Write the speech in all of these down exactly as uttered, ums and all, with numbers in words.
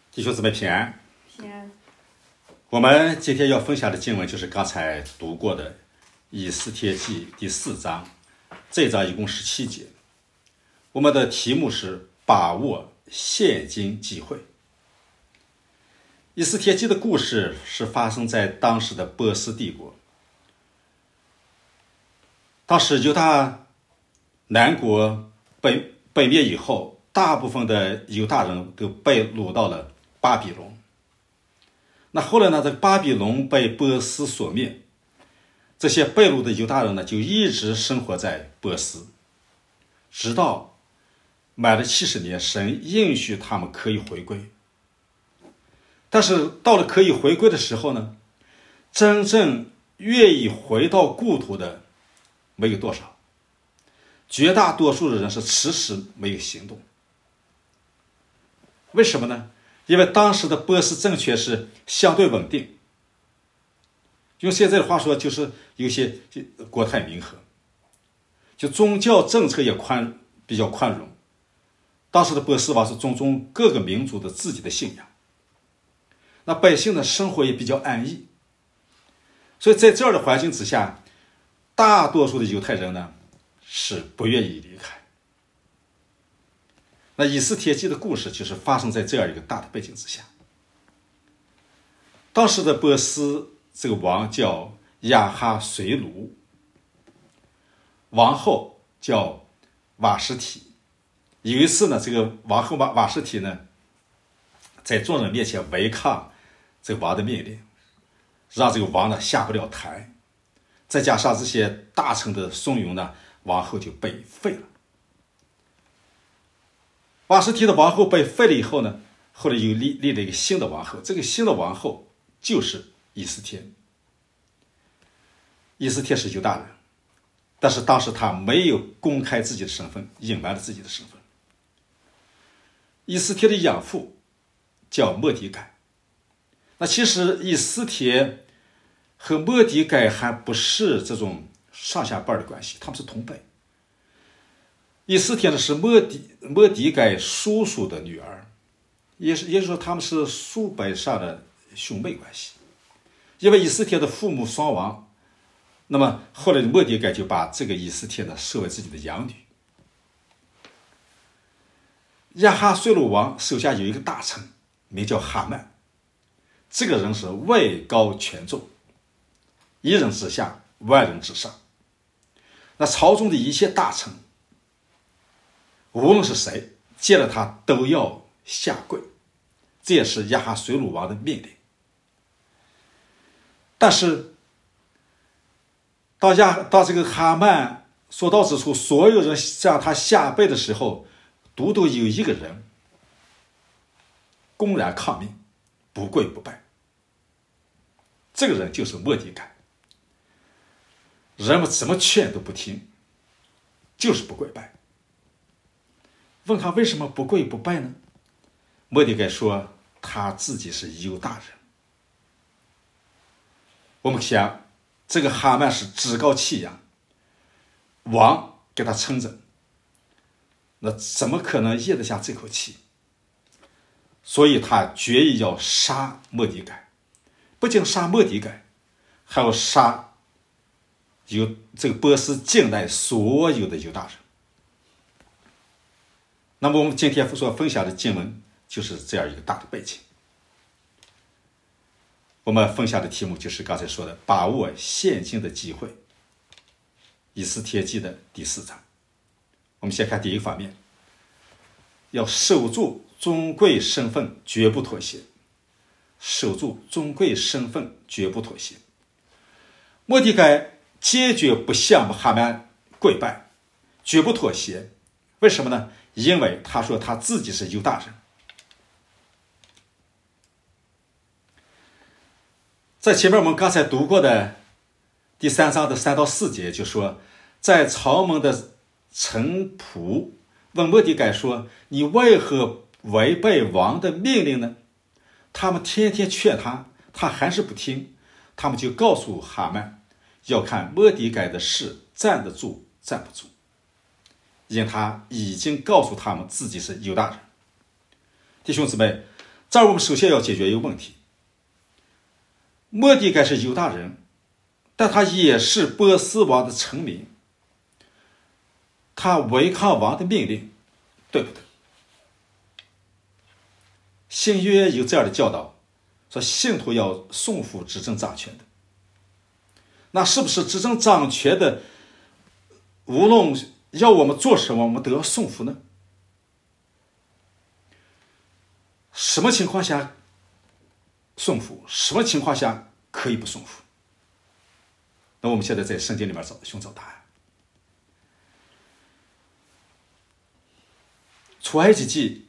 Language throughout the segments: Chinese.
弟兄姊妹平安。 平安。 我们今天要分享的经文就是刚才读过的以斯帖记第四章，这一章一共十七节。我们的题目是把握现今机会。以斯帖记的故事是发生在当时的波斯帝国。当时犹大南国被被灭以后，大部分的犹大人都被掳到了巴比伦。那后来呢，这个巴比伦被波斯所灭，这些被掳的犹大人呢，就一直生活在波斯，直到满了七十年，神应许他们可以回归。但是到了可以回归的时候呢，真正愿意回到故土的没有多少，绝大多数的人是迟迟没有行动。为什么呢？因为当时的波斯政权是相对稳定，用现在的话说，就是有些国泰民和，就宗教政策也宽比较宽容。当时的波斯王是尊重各个民族的自己的信仰，那百姓的生活也比较安逸。所以在这样的环境之下，大多数的犹太人呢是不愿意离开。那以斯帖记的故事就是发生在这样一个大的背景之下。当时的波斯这个王叫亚哈随鲁，王后叫瓦实提。有一次呢，这个王后瓦瓦实提呢，在众人面前违抗这个王的命令，让这个王呢下不了台。再加上这些大臣的怂恿呢，王后就被废了。瓦实提的王后被废了以后呢，后来又立立了一个新的王后，这个新的王后就是以斯帖。以斯帖是犹大人，但是当时他没有公开自己的身份，隐瞒了自己的身份。以斯帖的养父叫末底改。那其实以斯帖和末底改还不是这种上下辈的关系，他们是同辈。以斯帖呢是末底末底改叔叔的女儿，也是也就是说他们是叔辈上的兄妹关系。因为以斯帖的父母双亡，那么后来的末底改就把这个以斯帖呢视为自己的养女。亚哈随鲁王手下有一个大臣，名叫哈曼。这个人是位高权重，一人之下，万人之上。那朝中的一切大臣，无论是谁见了他都要下跪，这也是亚哈随鲁王的命令。但是当亚当这个哈曼所到之处，所有人向他下跪的时候，独独有一个人公然抗命，不跪不拜。这个人就是末底改。人们怎么劝都不听，就是不跪拜。问他为什么不跪不拜呢？末底改说他自己是犹大人。我们想，这个哈曼是趾高气扬，王给他撑着，那怎么可能咽得下这口气？所以他决意要杀末底改，不仅杀末底改，还要杀有这个波斯境内所有的犹大人。那么我们今天所分享的经文就是这样一个大的背景。我们分享的题目就是刚才说的把握现今的机会，以斯帖记的第四章。我们先看第一个方面，要守住尊贵身份，绝不妥协。守住尊贵身份，绝不妥协。末底改坚决不向哈曼跪拜，绝不妥协。为什么呢？因为他说他自己是犹大人。在前面我们刚才读过的第三章的三到四节就说，在朝门的臣仆问末底改说，你为何违背王的命令呢？他们天天劝他，他还是不听。他们就告诉哈曼，要看末底改的事站得住站不住，因他已经告诉他们自己是犹大人。弟兄姊妹， 这儿我们首先要解决一个问题：末底改是犹大人，但他也是波斯王的臣民，他违抗王的命令，对不对？新约有这样的教导，说信徒要顺服执政掌权的。那是不是执政掌权的无论要我们做什么，我们都要顺服呢？什么情况下顺服，什么情况下可以不顺服？那我们现在在圣经里面找寻找答案。出埃及记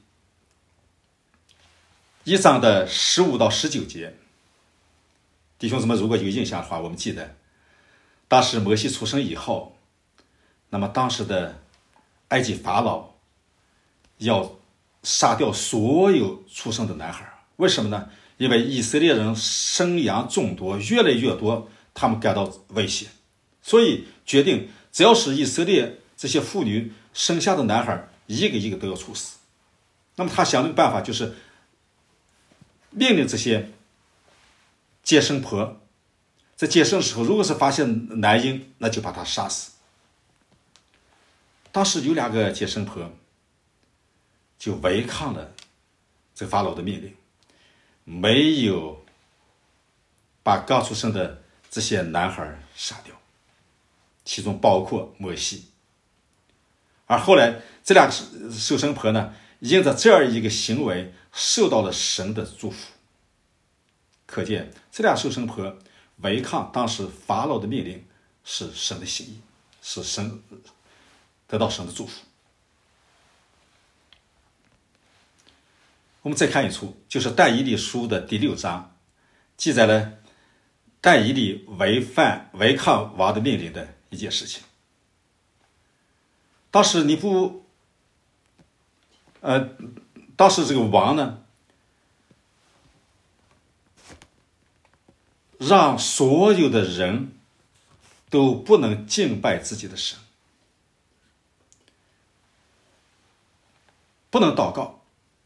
一章的十五到十九节，弟兄姊妹如果有印象的话，我们记得当时摩西出生以后，那么当时的埃及法老要杀掉所有出生的男孩，为什么呢？因为以色列人生养众多，越来越多，他们感到威胁，所以决定只要是以色列这些妇女生下的男孩，一个一个都要处死。那么他想的办法就是命令这些接生婆，在接生的时候，如果是发现男婴，那就把他杀死。当时有两个接生婆就违抗了这个法老的命令，没有把刚出生的这些男孩杀掉，其中包括摩西。而后来这两个收生婆呢，因着这样一个行为受到了神的祝福。可见这俩收生婆违抗当时法老的命令是神的心意，是神得到神的祝福。我们再看一处，就是但以理书的第六章，记载了但以理违反违抗王的命令的一件事情。当时尼布呃当时这个王呢，让所有的人都不能敬拜自己的神，不能祷告。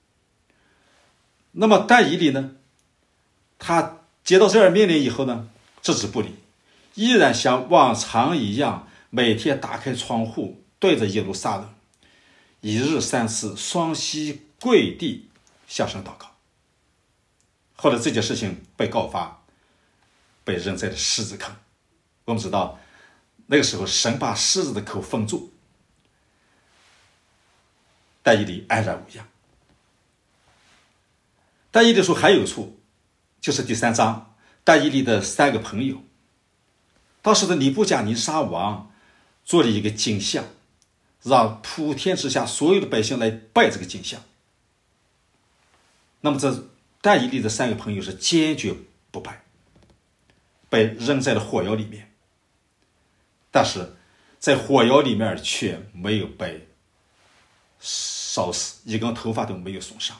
那么但以理呢，他接到这样命令以后呢，置之不理，依然像往常一样，每天打开窗户，对着耶路撒冷，一日三次双膝跪地向神祷告。后来这件事情被告发，被扔在了狮子坑。我们知道那个时候神把狮子的口封住，但以理安然无恙。但以理书还有一处，就是第三章，但以理的三个朋友。当时的尼布甲尼撒王做了一个金像，让普天之下所有的百姓来拜这个金像。那么这但以理的三个朋友是坚决不拜，被扔在了火窑里面，但是在火窑里面却没有被烧死，一根头发都没有损伤。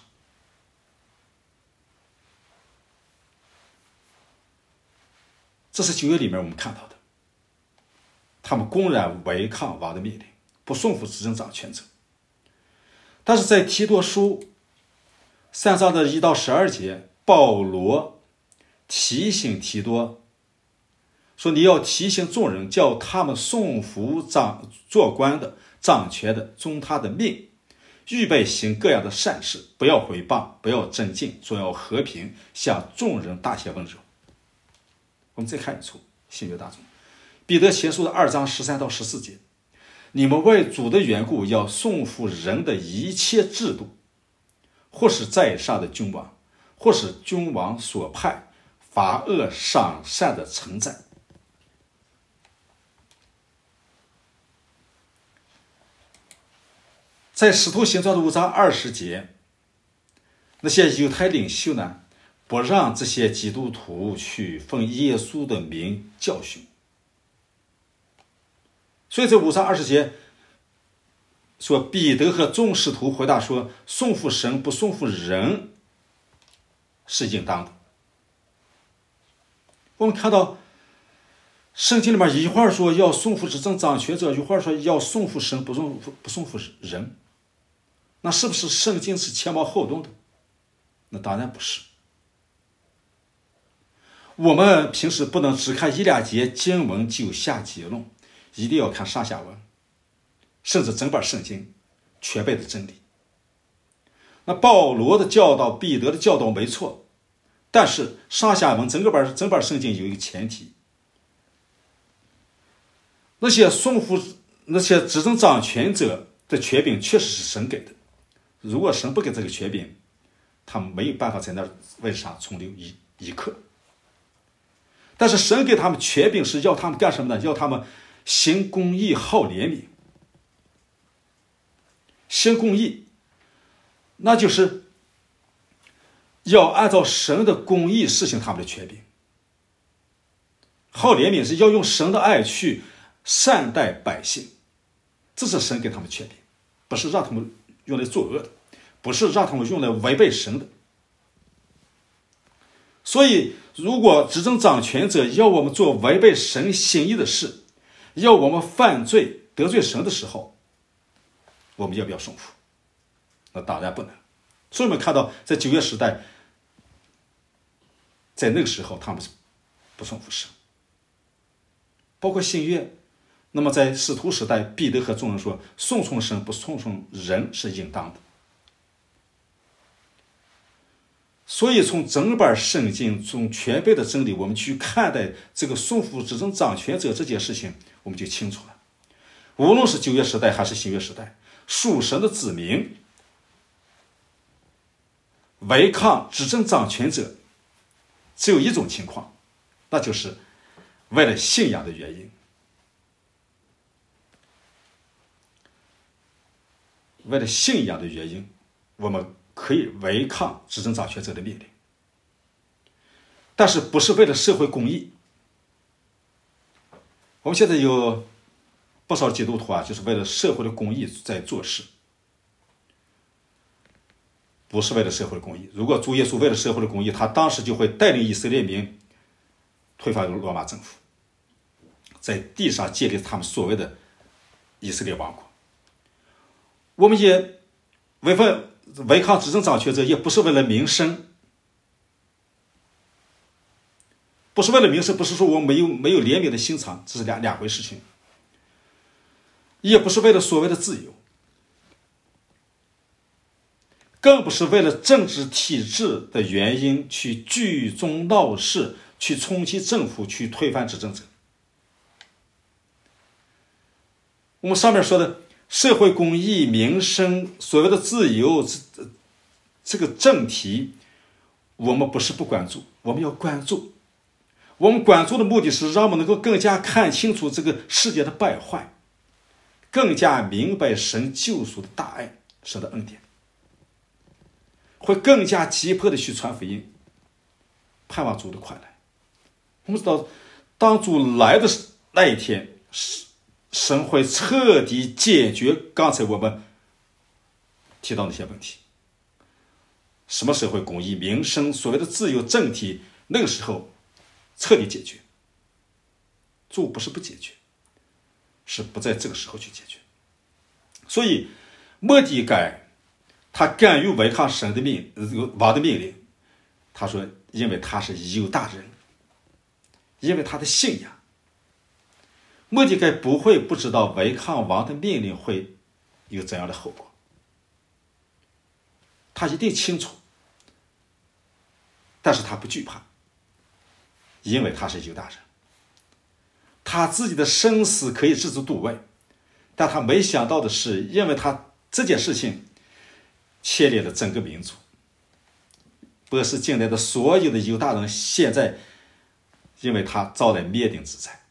这是旧约里面我们看到的，他们公然违抗王的命令，不顺服执政掌权者。但是在提多书三章的一到十二节，保罗提醒提多说，你要提醒众人，叫他们顺服掌做官的掌权的，遵他的命，预备行各样的善事，不要毁谤，不要争竞，总要和平，向众人大显温柔。我们再看一处新约大众彼得前书的二章十三到十四节，你们为主的缘故要顺服人的一切制度，或是在上的君王，或是君王所派罚恶赏善的臣宰。在使徒行传的五章二十节，那些犹太领袖呢，不让这些基督徒去奉耶稣的名教训。所以这五章二十节说，彼得和众使徒回答说，顺服神不顺服人是应当的。我们看到圣经里面一会儿说要顺服执政掌权者，一会儿说要顺服神不顺服不顺服人，那是不是圣经是前矛后动的？ 那当然不是。我们平时不能只看一两节经文就下结论，一定要看上下文，甚至整本圣经全备的真理。那保罗的教导，彼得的教导没错，但是上下文整个本整本圣经有一个前提，那些顺服那些执政掌权者的权柄确实是神给的，如果神不给这个权柄，他们没有办法在那位置上存留一一刻。但是神给他们权柄是要他们干什么呢？要他们行公义，好怜悯。行公义，那就是要按照神的公义实行他们的权柄。好怜悯是要用神的爱去善待百姓，这是神给他们权柄，不是让他们用来作恶的，不是让他们用来违背神的。所以如果执政掌权者要我们做违背神心意的事，要我们犯罪得罪神的时候，我们要不要顺服？那当然不能。所以我们看到在旧约时代，在那个时候他们是不顺服神。包括新约，那么在使徒时代，彼得和众人说，顺从神不顺从人是应当的。所以从整本圣经，从全备的真理，我们去看待这个顺服执政掌权者这件事情，我们就清楚了。无论是旧约时代还是新约时代，属神的子民违抗执政掌权者，只有一种情况，那就是为了信仰的原因。为了信仰的原因，我们可以违抗执政掌权者的命令，但是不是为了社会公义。我们现在有不少基督徒啊，就是为了社会的公义在做事，不是为了社会的公义。如果主耶稣为了社会的公义，他当时就会带领以色列民推翻罗马政府，在地上建立他们所谓的以色列王国。我们也违反违抗执政掌权者，也不是为了名声，不是为了名声，不是说我们没有没有怜悯的心肠，这是两两回事情。也不是为了所谓的自由，更不是为了政治体制的原因去聚众闹事，去冲击政府，去推翻执政者。我们上面说的社会公义、民生、所谓的自由，这这个正题，我们不是不关注，我们要关注。我们关注的目的是让我们能够更加看清楚这个世界的败坏，更加明白神救赎的大爱，神的恩典，会更加急迫的去传福音，盼望主的快来。我们知道，当主来的那一天，神会彻底解决刚才我们提到那些问题。什么社会公义、民生、所谓的自由正题，那个时候彻底解决。主不是不解决，是不在这个时候去解决。所以末底改他敢于违抗神的命王的命令，他说因为他是犹大人，因为他的信仰。末底改不会不知道违抗王的命令会有怎样的后果，他一定清楚，但是他不惧怕，因为他是犹大人，他自己的生死可以置之度外，但他没想到的是，因为他这件事情牵连了整个民族，波斯境内的所有的犹大人现在因为他遭来灭顶之灾。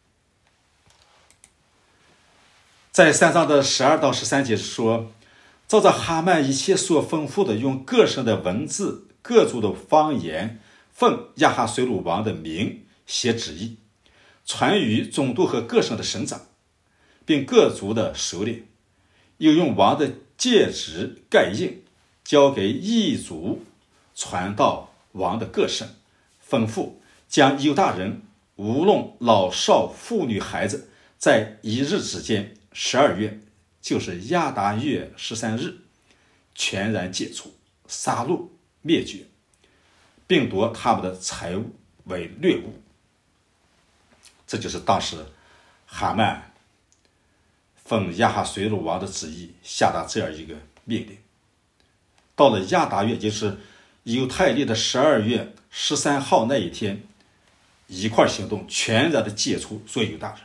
在三章的十二到十三节说，照着哈曼一切所吩咐的，用各省的文字、各族的方言，奉亚哈随鲁王的名写旨意，传于总督和各省的省长，并各族的首领，又用王的戒指盖印，交给异族，传到王的各省，吩咐将犹大人无论老少妇女孩子，在一日之间，十二月，就是亚达月十三日，全然解除，杀戮灭绝，并夺他们的财物为掠物。这就是当时哈曼奉亚哈随鲁王的旨意下达这样一个命令。到了亚达月，也就是犹太历的十二月十三号那一天，一块行动，全然的解除所有犹大人。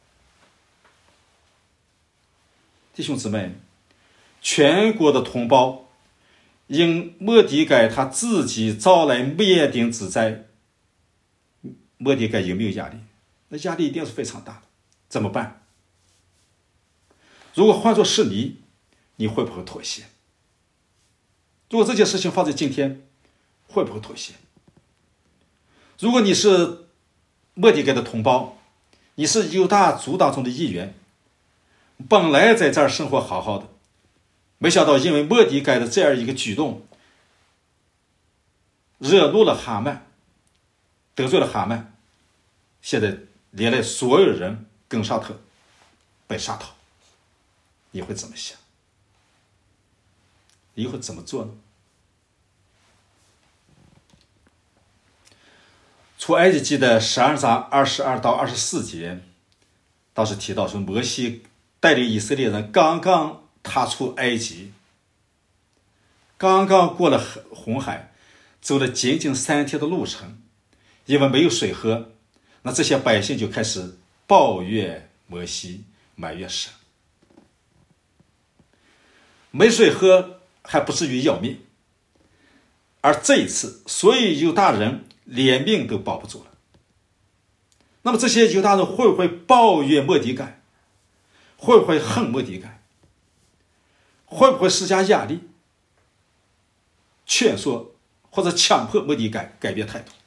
弟兄姊妹，全国的同胞因末底改他自己招来灭顶之灾，末底改有没有压力？那压力一定是非常大的。怎么办？如果换作是你，你会不会妥协？如果这件事情放在今天，会不会妥协？如果你是末底改的同胞，你是犹大族当中的一员，本来在这儿生活好好的，没想到因为末底改的这样一个举动，惹怒了哈曼，得罪了哈曼，现在连累所有人跟上头被杀头，你会怎么想？你会怎么做呢？出埃及记的十二章二十二到二十四节，当时提到说，摩西带领以色列人刚刚踏出埃及，刚刚过了红海，走了仅仅三天的路程，因为没有水喝，那这些百姓就开始抱怨摩西，埋怨神。没水喝还不至于要命，而这一次，所有犹大人连命都保不住了。那么这些犹大人会不会抱怨末底改？会不会恨末底改？会不会施加压力，劝说或者强迫末底改改变态度，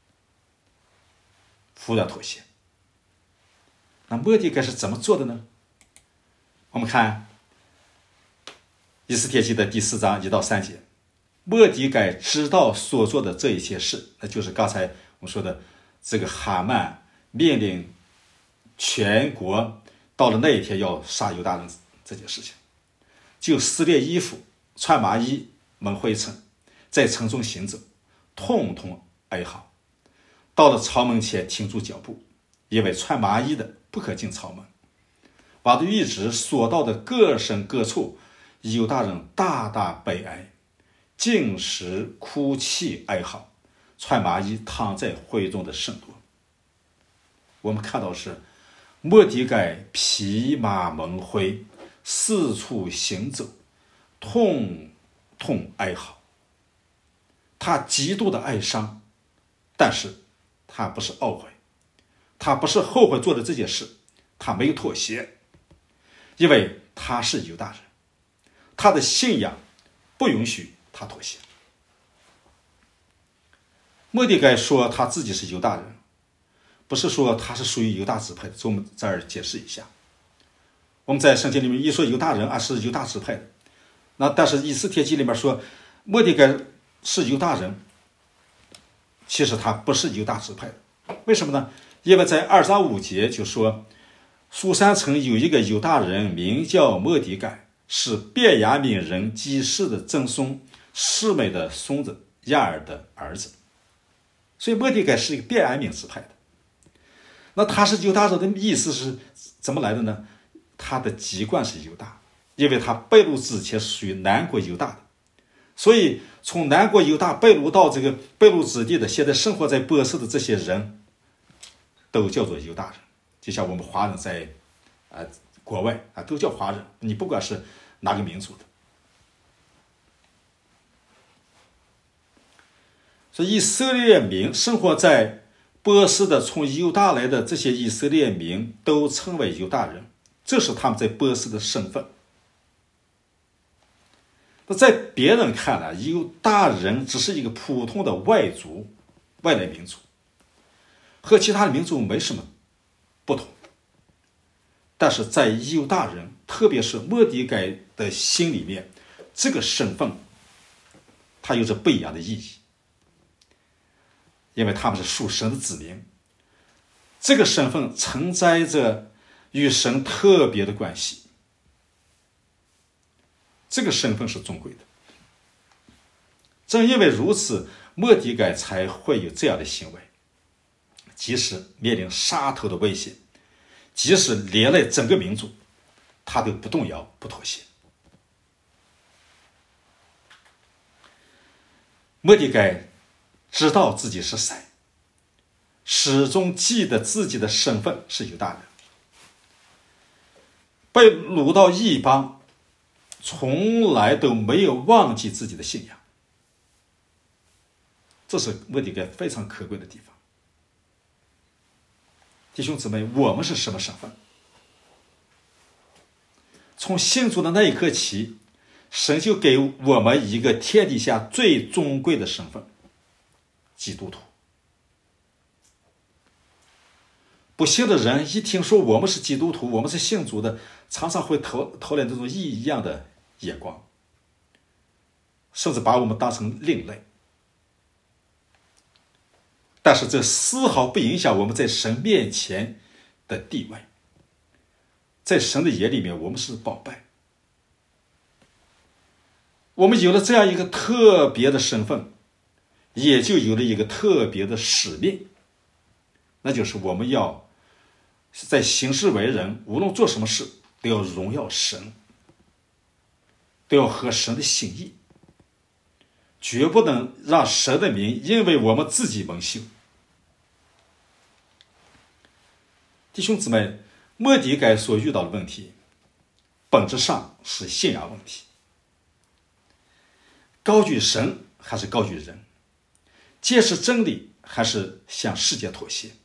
服软妥协？那末底改是怎么做的呢？我们看以斯帖记的第四章一到三节，末底改知道所做的这一切事，那就是刚才我说的这个哈曼命令全国到了那一天要杀犹大人这件事情，就撕裂衣服，穿麻衣，蒙灰尘，在城中行走，痛痛哀嚎。到了朝门前停住脚步，因为穿麻衣的不可进朝门。把玉旨所到的各省各处，犹大人大大悲哀，进食哭泣哀嚎，穿麻衣躺在会中的甚多。我们看到是末底改披麻蒙灰，四处行走，痛痛哀嚎。他极度的哀伤，但是他不是懊悔，他不是后悔做的这件事，他没有妥协，因为他是犹大人，他的信仰不允许他妥协。末底改说他自己是犹大人，不是说他是属于犹大支派的，所以我们这儿解释一下。我们在圣经里面一说犹大人啊是犹大支派的，那但是以斯帖记里面说末底改是犹大人，其实他不是犹大支派的。为什么呢？因为在二章五节就说，书珊城有一个犹大人名叫末底改，是便雅悯人基士的曾孙，示每的孙子亚尔的儿子。所以末底改是一个便雅悯支派的。那他是犹大人的意思是怎么来的呢？他的籍贯是犹大，因为他被掳之前是属于南国犹大的，所以从南国犹大被掳到这个被掳之地的，现在生活在波斯的这些人都叫做犹大人。就像我们华人在、呃、国外啊都叫华人，你不管是哪个民族的。所以以色列民生活在波斯的从犹大来的这些以色列民都称为犹大人，这是他们在波斯的身份。那在别人看来，犹大人只是一个普通的外族、外来民族，和其他的民族没什么不同。但是在犹大人，特别是末底改的心里面，这个身份它有着不一样的意义，因为他们是属神的子民，这个身份承载着与神特别的关系，这个身份是尊贵的。 正因为如此，末底改才会有这样的行为，即使面临杀头的威胁，即使连累整个民族，他都不动摇不妥协。末底改知道自己是谁，始终记得自己的身份是犹大人，被掳到异邦，从来都没有忘记自己的信仰，这是末底改非常可贵的地方。弟兄姊妹，我们是什么身份？从信主的那一刻起，神就给我们一个天底下最尊贵的身份——基督徒。不信的人一听说我们是基督徒，我们是信主的，常常会投投来这种异样的眼光，甚至把我们当成另类。但是这丝毫不影响我们在神面前的地位，在神的眼里面，我们是宝贝。我们有了这样一个特别的身份，也就有了一个特别的使命，那就是我们要在行事为人，无论做什么事，都要荣耀神，都要合神的心意，绝不能让神的名因为我们自己蒙羞。弟兄姊妹，末底改所遇到的问题，本质上是信仰问题。高举神还是高举人？坚持真理还是向世界妥协？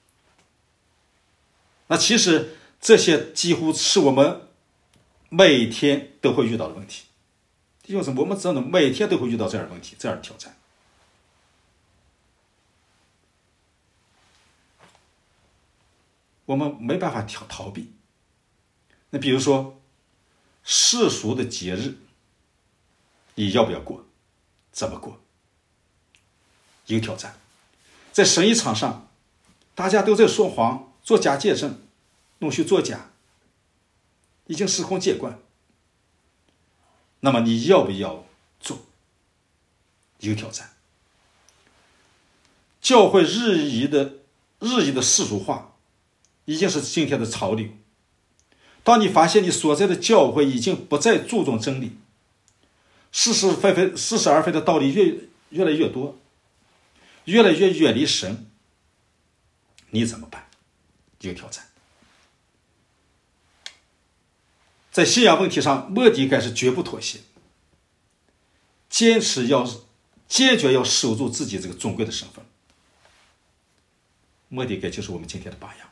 那其实这些几乎是我们每天都会遇到的问题。弟兄姊妹，我们真的每天都会遇到这样的问题，这样的挑战。我们没办法逃逃避。那比如说世俗的节日，你要不要过？怎么过？有挑战。在生意场上，大家都在说谎，做假见证，弄虚作假，已经司空见惯。那么你要不要做？有挑战。教会日益的日益的世俗化，已经是今天的潮流。当你发现你所在的教会已经不再注重真理，似是非非似是而非的道理越越来越多，越来越远离神，你怎么办？有挑战。在信仰问题上，末底改是绝不妥协，坚持要坚决要守住自己这个尊贵的身份。末底改就是我们今天的榜样。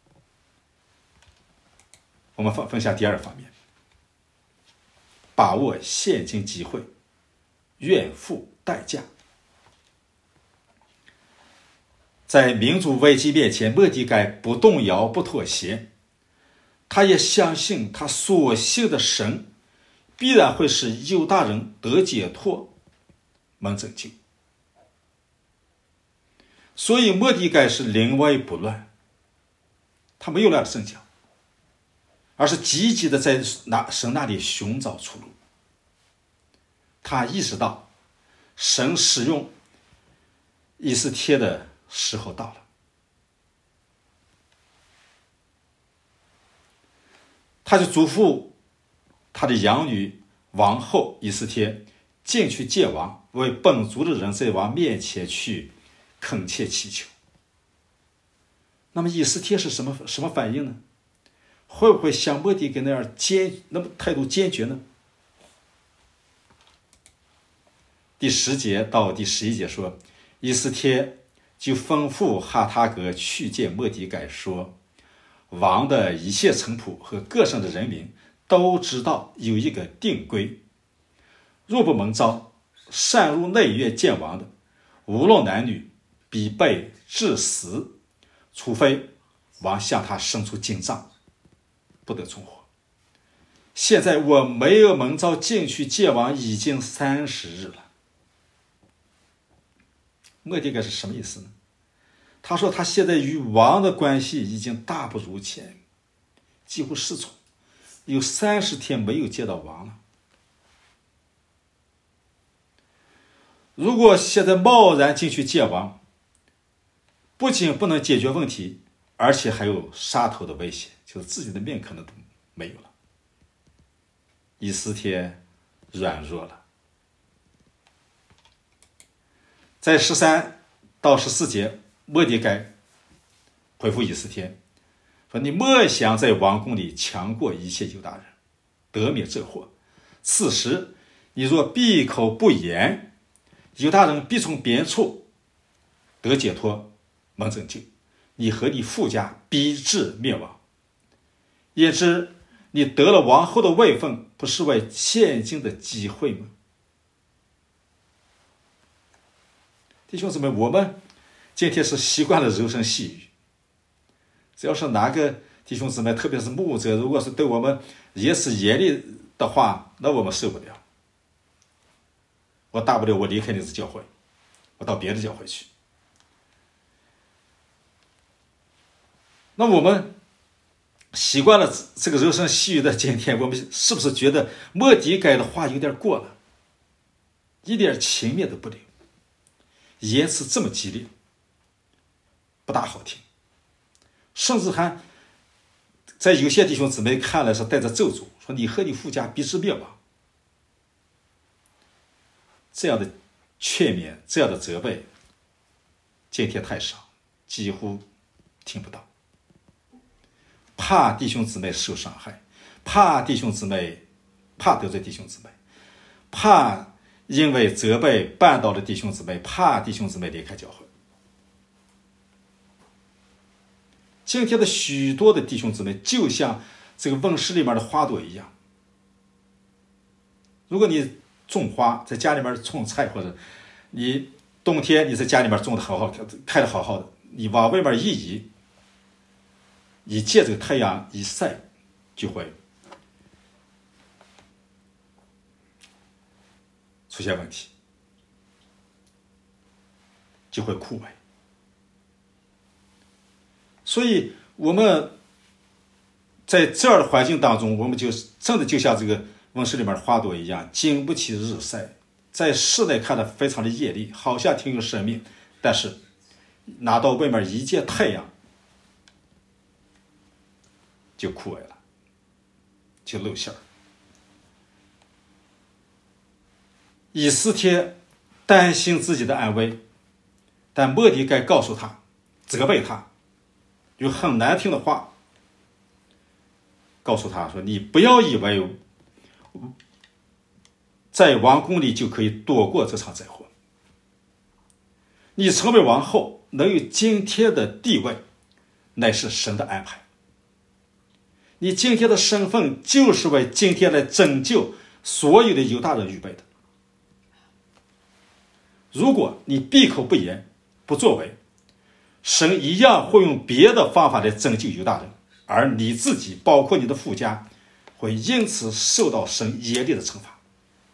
我们分享第二方面，把握现今机会，愿付代价。在民族危机面前，末底改不动摇不妥协，他也相信他所信的神必然会使犹大人得解脱蒙拯救。所以末底改是临危不乱，他没有乱阵脚，而是积极的在神那里寻找出路。他意识到神使用以斯帖的时候到了。他就嘱咐他的养女王后以斯帖进去见王，为本族的人在王面前去恳切祈求。那么以斯帖是什么什么反应呢？会不会像末底改那样坚那么态度坚决呢？第十节到第十一节说，以斯帖就吩咐哈塔格去见末底改，说王的一切臣仆和各省的人民都知道有一个定规，若不蒙召擅入内院见王的，无论男女，必被致死，除非王向他伸出金杖，不得存活。现在我没有蒙召进去见王已经三十日了。末底改是什么意思呢？他说他现在与王的关系已经大不如前，几乎失宠，有三十天没有见到王了。 如果现在贸然进去见王，不仅不能解决问题，而且还有杀头的危险，就是自己的命可能都没有了。以斯帖软弱了。在十三到十四节，末底改回复以斯帖说：“你莫想在王宫里强过一切犹大人，得免这祸。此时你若闭口不言，犹大人必从别处得解脱，蒙拯救，你和你父家必至灭亡。也知你得了王后的位分，不是为现今的机会吗？”弟兄姊妹，我们今天是习惯了柔声细语，只要是哪个弟兄姊妹，特别是牧者，如果是对我们也是严厉的话，那我们受不了。我大不了我离开你的教会，我到别的教会去。那我们习惯了这个柔声细语的今天，我们是不是觉得末底改的话有点过了，一点情面都不留，言辞这么激烈，不大好听，甚至还在有些弟兄姊妹看来是带着咒诅，说你和你父家必至灭亡。这样的劝勉，这样的责备，今天太少，几乎听不到。怕弟兄姊妹受伤害，怕弟兄姊妹怕得罪弟兄姊妹，怕因为责备绊倒了弟兄姊妹，怕弟兄姊妹离开教会。今天的许多的弟兄姊妹就像这个温室里面的花朵一样，如果你种花，在家里面种菜，或者你冬天你在家里面种的好好的，开的好好的，你往外面一移，你借这个太阳一晒，就会出现问题，就会枯萎。所以我们在这样的环境当中，我们就真的就像这个温室里面的花朵一样，经不起日晒，在室内看得非常的艳丽，好像挺有生命，但是拿到外面一见太阳就枯萎了，就露馅儿。以斯帖担心自己的安危，但末底改告诉他，责备他，有很难听的话告诉他说：“你不要以为在王宫里就可以躲过这场灾祸。你成为王后，能有今天的地位，乃是神的安排。你今天的身份就是为今天来拯救所有的犹大人预备的。如果你闭口不言，不作为，神一样会用别的方法来拯救犹大人，而你自己，包括你的父家，会因此受到神严厉的惩罚。”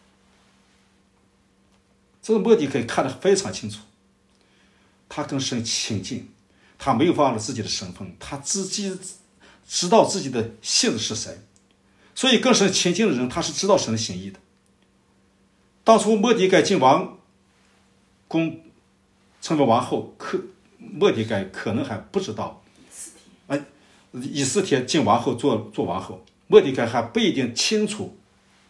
这个末底改看得非常清楚，他跟神亲近，他没有忘了自己的身份，他自己知道自己的性子是谁，所以跟神亲近的人，他是知道神的心意的。当初末底改进王宫成为王后，可末底改可能还不知道，哎，以斯帖进王后做做王后，末底改还不一定清楚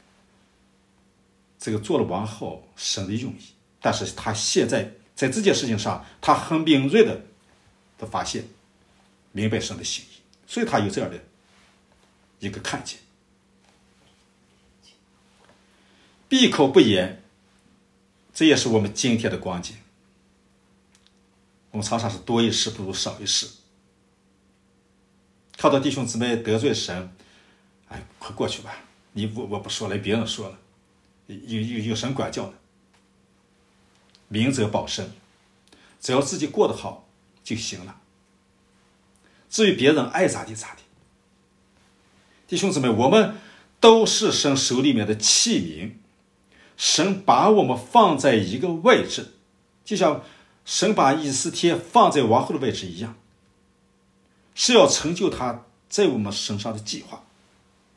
这个做了王后神的用意，但是他现在在这件事情上，他很敏锐的的发现，明白神的心意，所以他有这样的一个看见。闭口不言，这也是我们今天的光景。我们常常是多一事不如少一事，看到弟兄姊妹得罪神，哎，快过去吧，你我我不说了，别人说了，有有有神管教的，明哲保身，只要自己过得好就行了。至于别人爱咋地咋地。弟兄姊妹，我们都是神手里面的器皿，神把我们放在一个位置，就像神把以斯帖放在王后的位置一样，是要成就他在我们身上的计划。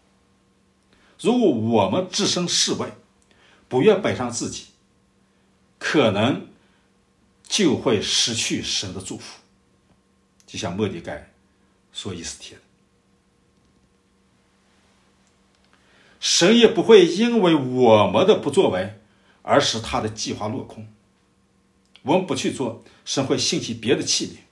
如果我们置身事外，不愿摆上自己， 可能就会失去神的祝福，就像末底改说以斯帖的。神也不会因为我们的不作为而使他的计划落空。我们不去做，神会兴起别的器皿。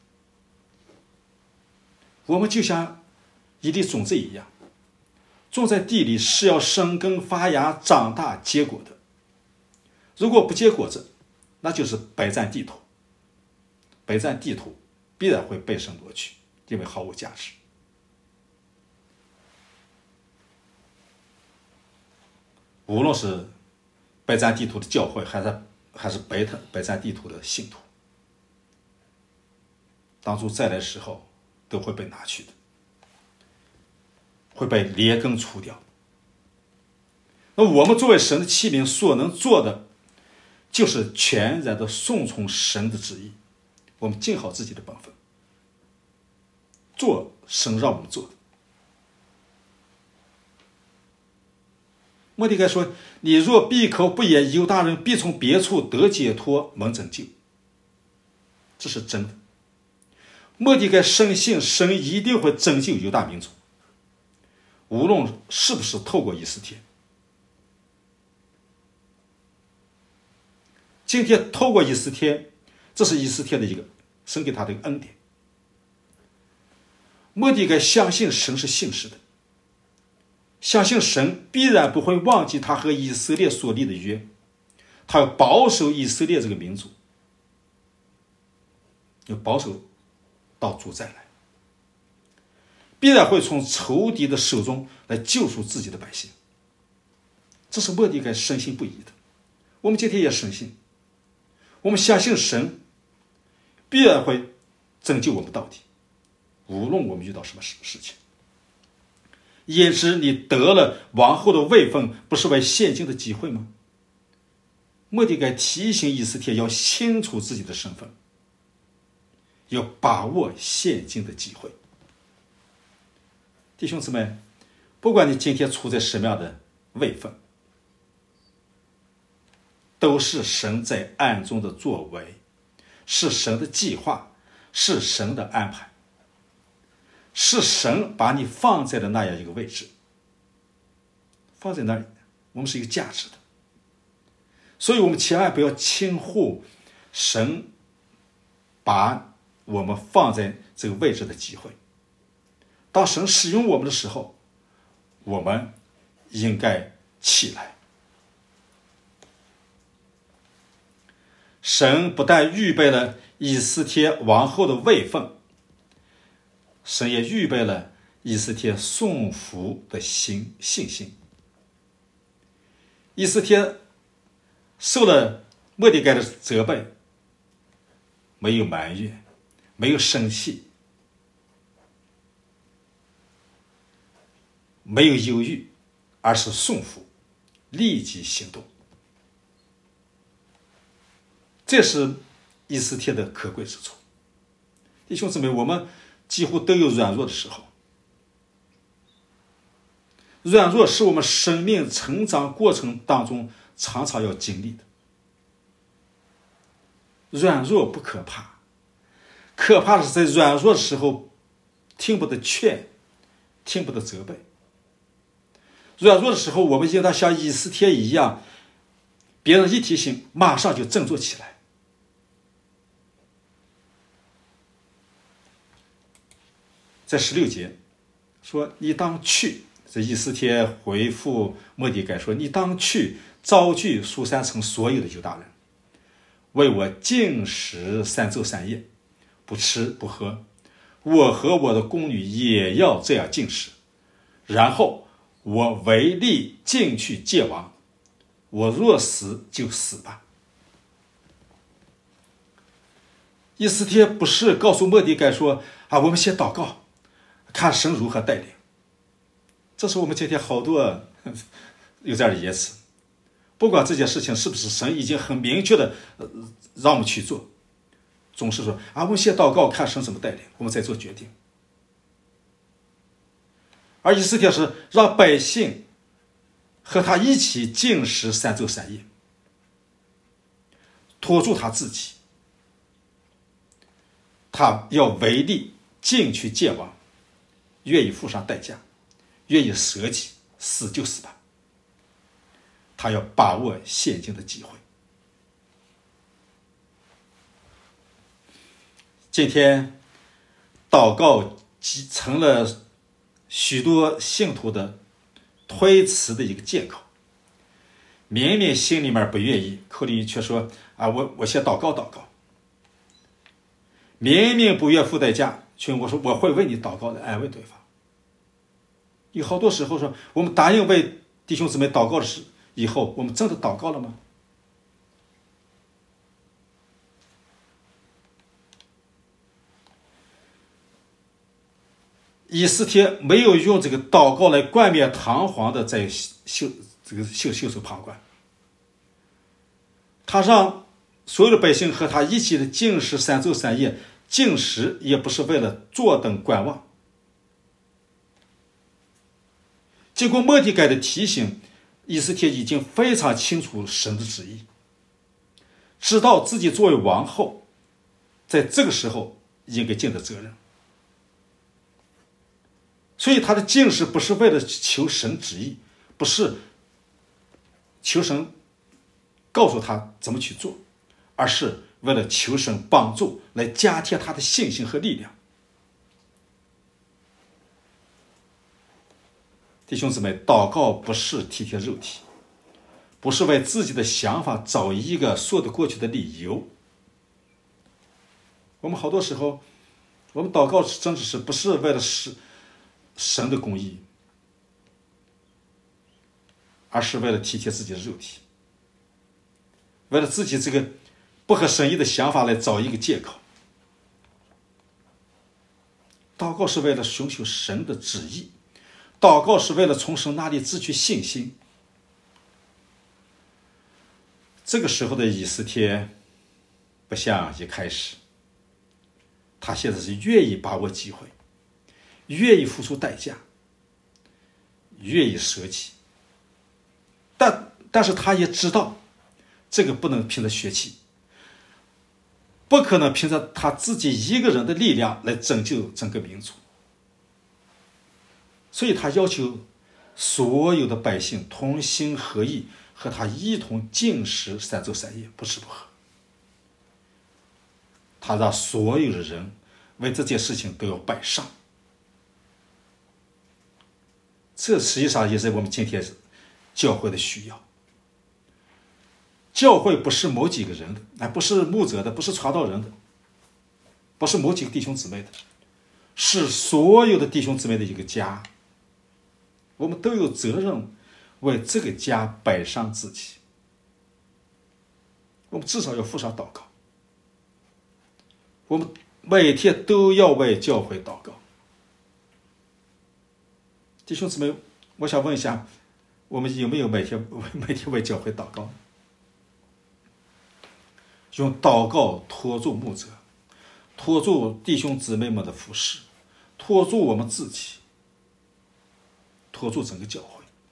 我们就像一粒种子一样，种在地里是要生根发芽长大结果的。如果不结果子，那就是白占地土。白占地土必然会被神夺去，因为毫无价值。无论是白占地土的教会，还是还是白白占地土的信徒，当主再来的时候都会被拿去的，会被连根除掉。那我们作为神的器皿所能做的，就是全然的顺从神的旨意，我们尽好自己的本分，做神让我们做的。末底改说：“你若闭口不言，犹大人必从别处得解脱，蒙拯救。”这是真的。末底改深信神一定会拯救犹大民族，无论是不是透过以斯帖。今天透过以斯帖，这是以斯帖的一个神给他的一个恩典。末底改相信神是信实的，相信神必然不会忘记他和以色列所立的约，他要保守以色列这个民族，要保守到主再来，必然会从仇敌的手中来救赎自己的百姓。这是末底改深信不疑的。我们今天也深信，我们相信神必然会拯救我们到底，无论我们遇到什么事情。焉知你得了王后的位分，不是为现今的机会吗？末底改提醒以斯帖要清楚自己的身份，要把握现今的机会。弟兄姊妹，不管你今天处在什么样的位分，都是神在暗中的作为，是神的计划，是神的安排，是神把你放在了那样一个位置，放在那里，我们是有价值的。所以我们千万不要轻忽神把我们放在这个位置的机会。当神使用我们的时候，我们应该起来。神不但预备了以斯帖王后的位分，神也预备了以斯帖顺服的心信心。以斯帖受了末底改的责备，没有埋怨，没有生气，没有犹豫，而是顺服，立即行动。这是以斯帖的可贵之处。弟兄姊妹，我们几乎都有软弱的时候，软弱是我们生命成长过程当中常常要经历的。软弱不可怕，可怕的是在软弱的时候听不得劝，听不得责备。软弱的时候，我们应当像以斯帖一样，别人一提醒，马上就振作起来。在十六节说：“你当去。”这以斯帖回复末底改说：“你当去招聚书珊城所有的犹大人，为我禁食三昼三夜，不吃不喝。我和我的宫女也要这样禁食。然后我唯力进去见王，我若死就死吧。”以斯帖不是告诉末底改说：“啊，我们先祷告，看神如何带领。”这是我们今天好多有这样的言辞，不管这件事情是不是神已经很明确的让我们去做，总是说啊，我们先祷告，看神怎么带领，我们再做决定。而以斯帖是让百姓和他一起禁食三昼三夜， 拖住他自己，他要违逆进去见王，愿意付上代价，愿意舍己，死就死吧。他要把握现今的机会。今天祷告成了许多信徒的推辞的一个借口，明明心里面不愿意，口里却说啊，我我先祷告祷告。明明不愿付代价，却我说我会为你祷告的，安慰对方。有好多时候说，我们答应为弟兄姊妹祷告的时以后，我们真的祷告了吗？以斯帖没有用这个祷告来冠冕堂皇的在袖这个袖袖手旁观，他让所有的百姓和他一起的禁食三昼三夜，禁食也不是为了坐等观望。经过末底改的提醒，以斯帖已经非常清楚神的旨意，知道自己作为王后，在这个时候应该尽的责任。所以他的禁食不是为了求神旨意，不是求神告诉他怎么去做，而是为了求神帮助，来加添他的信心和力量。弟兄姊妹，祷告不是体贴肉体，不是为自己的想法找一个说得过去的理由。我们好多时候，我们祷告真的是不是为了是神的公义，而是为了体贴自己的肉体，为了自己这个不合神意的想法来找一个借口。祷告是为了寻求神的旨意，祷告是为了从神那里汲取信心。这个时候的以斯帖不像一开始，他现在是愿意把握机会，愿意付出代价，愿意舍己，但但是他也知道这个不能凭着血气，不可能凭着他自己一个人的力量来拯救整个民族，所以他要求所有的百姓同心合意，和他一同禁食三昼三夜，不吃不喝。他让所有的人为这件事情都要摆上。这实际上也是我们今天教会的需要。教会不是某几个人的，哎，不是牧者的，不是传道人的，不是某几个弟兄姊妹的，是所有的弟兄姊妹的一个家。我们都有责任为这个家摆上自己。我们至少要付上祷告，我们每天都要为教会祷告。弟兄姊妹，我想问一下，我们有没有每天每天为教会祷告？用祷告拖住牧者，拖住弟兄姊妹们的服侍，拖住我们自己，拖住整个教会。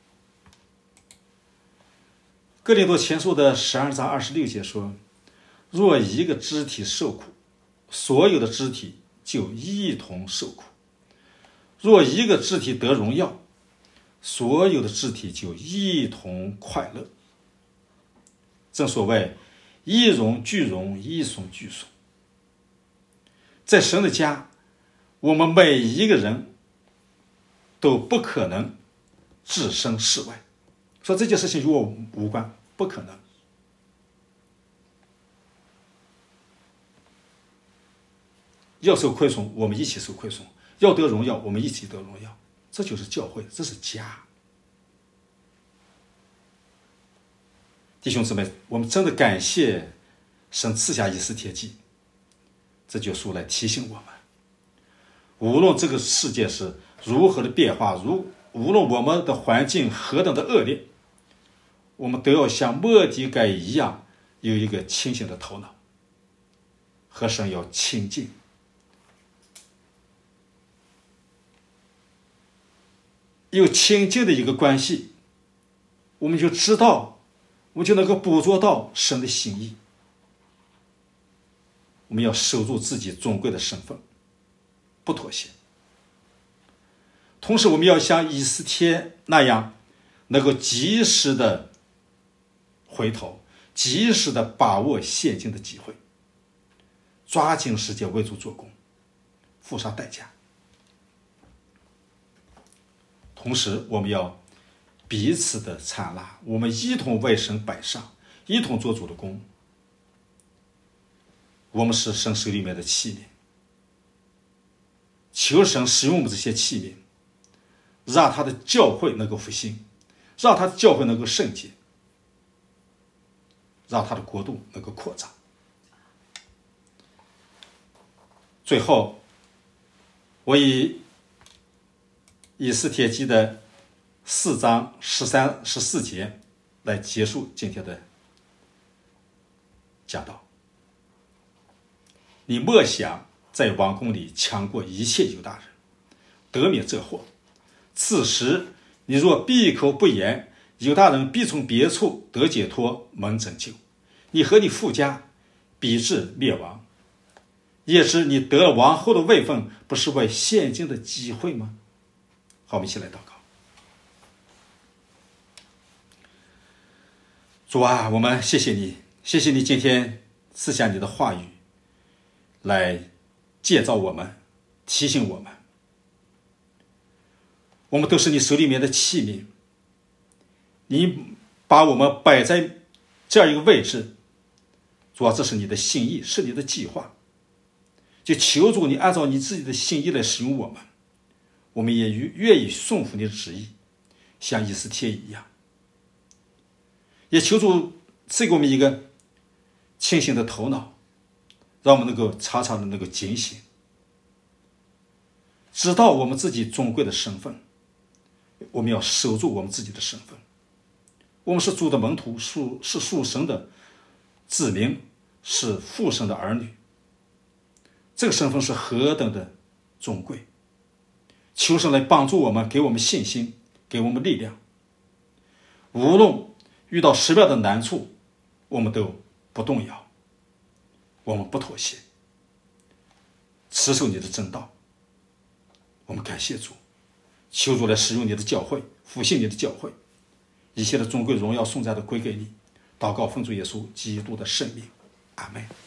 哥林多前书的十二章二十六节说，若一个肢体受苦，所有的肢体就一同受苦；若一个肢体得荣耀，所有的肢体就一同快乐。正所谓一荣俱荣，一损俱损。在神的家，我们每一个人都不可能置身事外，说这件事情与我无关，不可能。要受亏损，我们一起受亏损；要得荣耀，我们一起得荣耀。这就是教会，这是家。弟兄姊妹，我们真的感谢神赐下以斯帖记这卷书来提醒我们，无论这个世界是如何的变化，如无论我们的环境何等的恶劣，我们都要像末底改一样，有一个清醒的头脑，和神要亲近。有亲近的一个关系，我们就知道，我们就能够捕捉到神的心意。 我们要守住自己尊贵的身份，不妥协。同时我们要像以斯帖那样，能够及时的回头，及时的把握现今的机会，抓紧时间为主做工，付上代价。同时我们要彼此的参纳，我们一同为神摆上，一同做主的工。我们是神手里面的器皿，求神使用我们这些器皿，让他的教会能够复兴，让他的教会能够圣洁，让他的国度能够扩张。最后，我以以斯帖记的四章十三、十四节来结束今天的讲道。你莫想在王宫里强过一切犹大人，得免这祸。此时你若闭口不言，犹大人必从别处得解脱，蒙拯救。你和你父家必至灭亡。也知你得了王后的位分，不是为现今的机会吗？好，我们一起来祷告。主啊，我们谢谢你，谢谢你今天赐下你的话语来建造我们，提醒我们，我们都是你手里面的器皿，你把我们摆在这样一个位置，主啊，这是你的心意，是你的计划，就求主你按照你自己的心意来使用我们，我们也愿意顺服你的旨意，像以斯帖一样，也求主赐给我们一个清醒的头脑，让我们能够常常的能够警醒，知道我们自己尊贵的身份，我们要守住我们自己的身份。我们是主的门徒，是是属神的子民，是父神的儿女，这个身份是何等的尊贵。求神来帮助我们，给我们信心，给我们力量。无论遇到什么样的难处，我们都不动摇，我们不妥协，持守你的正道。我们感谢主，求主来使用你的教会，复兴你的教会，一切的尊贵荣耀颂赞都归给你。祷告奉主耶稣基督的圣名，阿们。